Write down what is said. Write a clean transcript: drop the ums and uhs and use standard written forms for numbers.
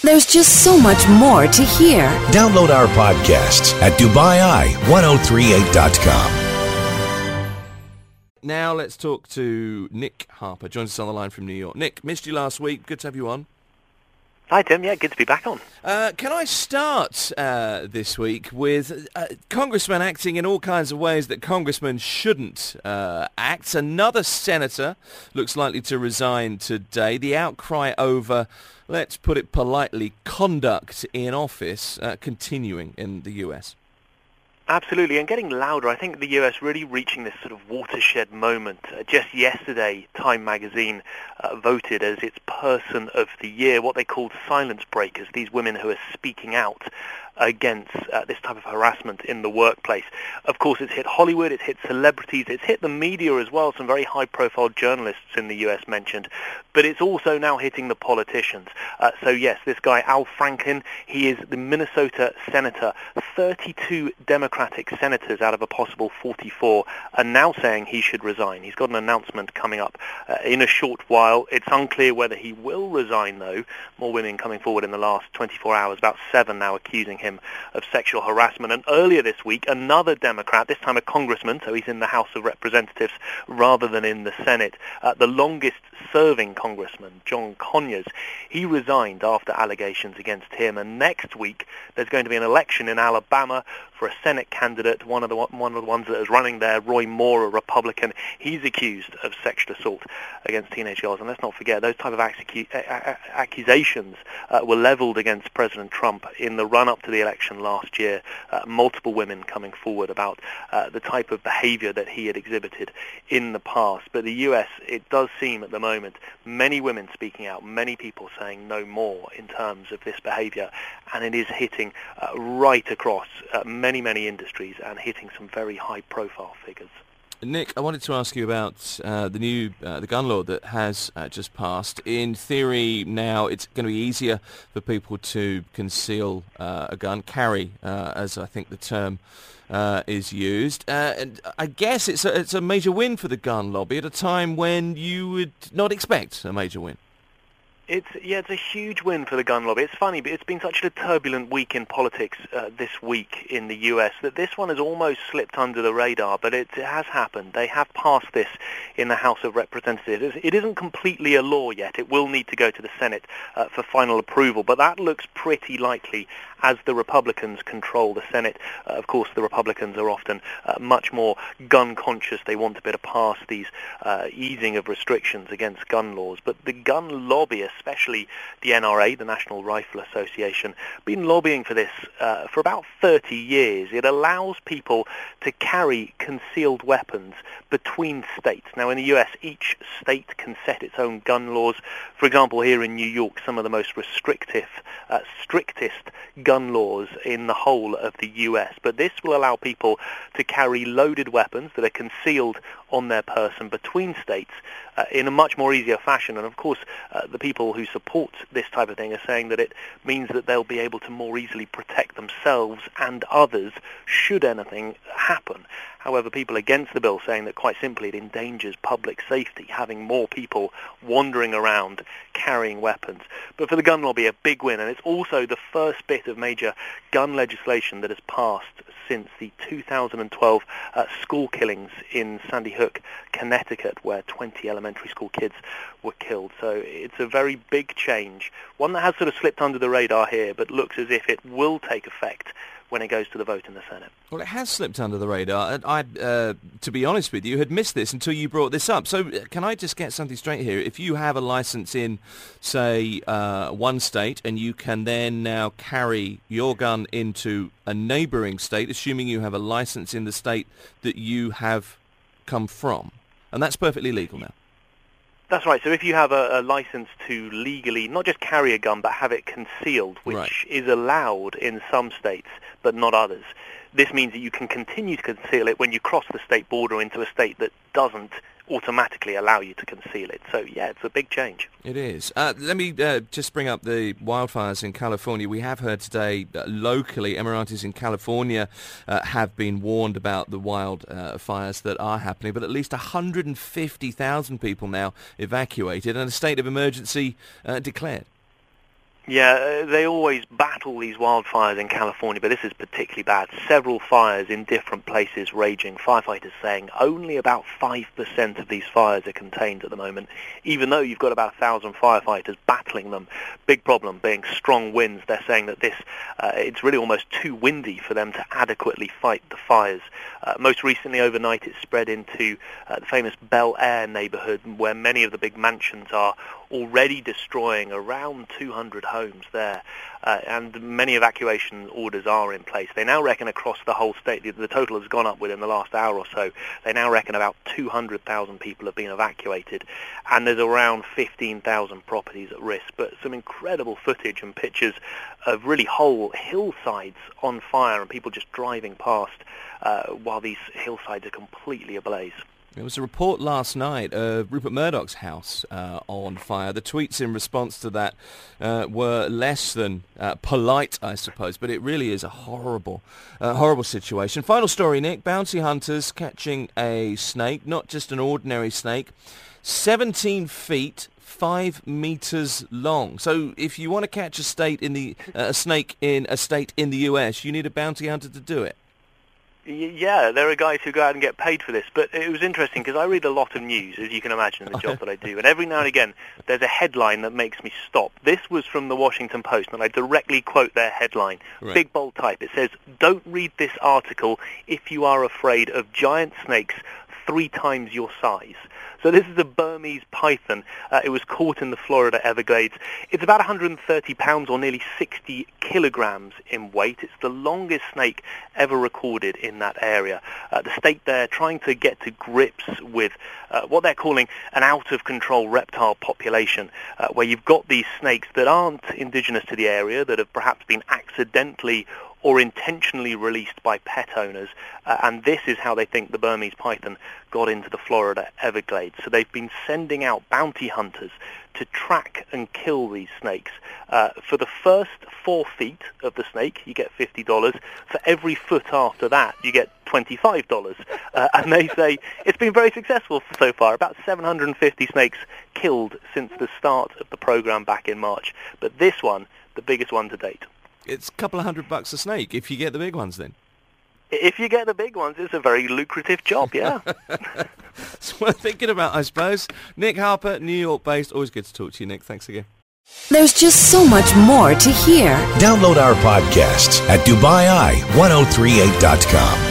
There's just so much more to hear. Download our podcasts at DubaiI1038.com. Now let's talk to Nick Harper. Joins us on the line from New York. Nick, missed you last week. Good to have you on. Hi, Tim. Yeah, good to be back on. Can I start this week with congressmen acting in all kinds of ways that congressmen shouldn't act? Another senator looks likely to resign today. The outcry over, let's put it politely, conduct in office continuing in the US. Absolutely, and getting louder. I think the US really reaching this sort of watershed moment. Just yesterday, Time magazine voted as its Person of the Year, what they called silence breakers, these women who are speaking out against this type of harassment in the workplace. Of course, it's hit Hollywood, it's hit celebrities, it's hit the media as well, some very high-profile journalists in the US mentioned, but it's also now hitting the politicians. So yes, this guy, Al Franken, he is the Minnesota senator. 32 Democratic senators out of a possible 44 are now saying he should resign. He's got an announcement coming up in a short while. It's unclear whether he will resign, though. More women coming forward in the last 24 hours, about 7 now accusing him of sexual harassment. And earlier this week, another Democrat, this time a congressman, so he's in the House of Representatives rather than in the Senate, the longest-serving congressman, John Conyers, he resigned after allegations against him. And next week, there's going to be an election in Alabama for a Senate candidate, one of the ones that is running there, Roy Moore, a Republican. He's accused of sexual assault against teenage girls. And let's not forget, those type of accusations were leveled against President Trump in the run-up to the election last year. Multiple women coming forward about the type of behavior that he had exhibited in the past. But the US, it does seem at the moment, many women speaking out, many people saying no more in terms of this behavior. And it is hitting right across many industries and hitting some very high-profile figures. Nick, I wanted to ask you about the gun law that has just passed. In theory, now it's going to be easier for people to conceal a gun, carry, as I think the term is used. And I guess it's a major win for the gun lobby at a time when you would not expect a major win. It's a huge win for the gun lobby. It's funny, but it's been such a turbulent week in politics this week in the US that this one has almost slipped under the radar, but it has happened. They have passed this in the House of Representatives. It isn't completely a law yet. It will need to go to the Senate for final approval, but that looks pretty likely as the Republicans control the Senate. Of course, the Republicans are often much more gun conscious. They want to be able to pass these easing of restrictions against gun laws, but the gun lobby, especially the NRA, the National Rifle Association, been lobbying for this for about 30 years. It allows people to carry concealed weapons between states. Now, in the US, each state can set its own gun laws. For example, here in New York, some of the most strictest gun laws in the whole of the US. But this will allow people to carry loaded weapons that are concealed on their person between states in a much more easier fashion. And of course, the people who support this type of thing are saying that it means that they'll be able to more easily protect themselves and others should anything happen. However, people against the bill saying that quite simply it endangers public safety, having more people wandering around carrying weapons. But for the gun lobby, a big win, and it's also the first bit of major gun legislation that has passed since the 2012 school killings in Sandy Hook, Connecticut, where 20 elementary school kids were killed. So it's a very big change, one that has sort of slipped under the radar here, but looks as if it will take effect when it goes to the vote in the Senate. Well, it has slipped under the radar. I, to be honest with you, had missed this until you brought this up. So can I just get something straight here? If you have a license in, say, one state, and you can then now carry your gun into a neighbouring state, assuming you have a license in the state that you have come from, and that's perfectly legal now. That's right. So if you have a license to legally not just carry a gun but have it concealed, which is allowed in some states but not others, this means that you can continue to conceal it when you cross the state border into a state that doesn't automatically allow you to conceal it. So, yeah, it's a big change. It is. Let me just bring up the wildfires in California. We have heard today locally, Emiratis in California have been warned about the wildfires that are happening, but at least 150,000 people now evacuated and a state of emergency declared. Yeah, they always battle these wildfires in California, but this is particularly bad. Several fires in different places raging. Firefighters saying only about 5% of these fires are contained at the moment, even though you've got about 1,000 firefighters battling them. Big problem being strong winds. They're saying that it's really almost too windy for them to adequately fight the fires. Most recently, overnight, it spread into the famous Bel Air neighborhood, where many of the big mansions are, already destroying around 200 homes there, and many evacuation orders are in place. They now reckon across the whole state, the total has gone up within the last hour or so, they now reckon about 200,000 people have been evacuated, and there's around 15,000 properties at risk. But some incredible footage and pictures of really whole hillsides on fire and people just driving past while these hillsides are completely ablaze. There was a report last night of Rupert Murdoch's house on fire. The tweets in response to that were less than polite, I suppose, but it really is a horrible situation. Final story, Nick. Bounty hunters catching a snake, not just an ordinary snake, 17 feet, 5 meters long. So if you want to catch a snake in a state in the US, you need a bounty hunter to do it. Yeah, there are guys who go out and get paid for this, but it was interesting because I read a lot of news, as you can imagine, in the job that I do, and every now and again there's a headline that makes me stop. This was from the Washington Post, and I directly quote their headline, right. Big bold type. It says, "Don't read this article if you are afraid of giant snakes 3 times your size." So this is a Burmese python. It was caught in the Florida Everglades. It's about 130 pounds or nearly 60 kilograms in weight. It's the longest snake ever recorded in that area. The state there trying to get to grips with what they're calling an out-of-control reptile population, where you've got these snakes that aren't indigenous to the area, that have perhaps been accidentally or intentionally released by pet owners, and this is how they think the Burmese python got into the Florida Everglades. So they've been sending out bounty hunters to track and kill these snakes. For the first 4 feet of the snake, you get $50. For every foot after that, you get $25. And they say it's been very successful so far. About 750 snakes killed since the start of the program back in March. But this one, the biggest one to date. It's a couple of $100 a snake if you get the big ones then. If you get the big ones, it's a very lucrative job, yeah. It's worth thinking about, I suppose. Nick Harper, New York-based. Always good to talk to you, Nick. Thanks again. There's just so much more to hear. Download our podcasts at DubaiEye1038.com.